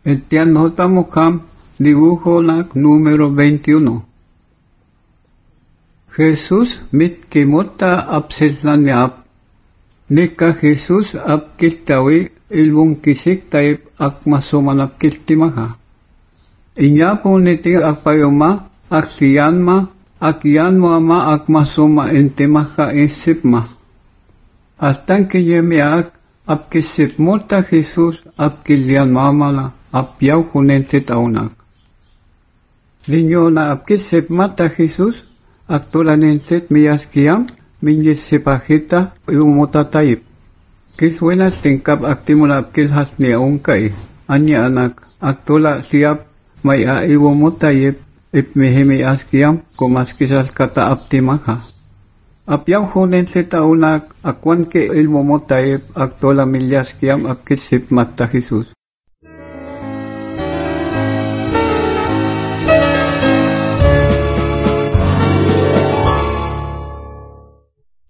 Etianhotamokam, dibujo número 21. Jesús mitkimota absetlaniap. Nika Jesús apkiltawi ilbunkisik taib akmasomanapkiltimaha. Inyapo niti akpayoma akiyanmo ama akmasoma intimaha insipma. Altanki yemiak apkisipmota Jesús apkilian mamala apyaw kunensit aunak. Linyona apkisipmata Jesús aktulanensit miyaskiyam minyisipajita umotataib. Kiswena tingkap aktimula apkilhas ni aungkai. Anya anak aktula siap maya iwomotayib ipmihimi askiyam kumaskisal kata aptimaka. Apyaw hunensit aunak akwan ke ilmomotayib aktula milyaskiyam apkisipmata Jesús.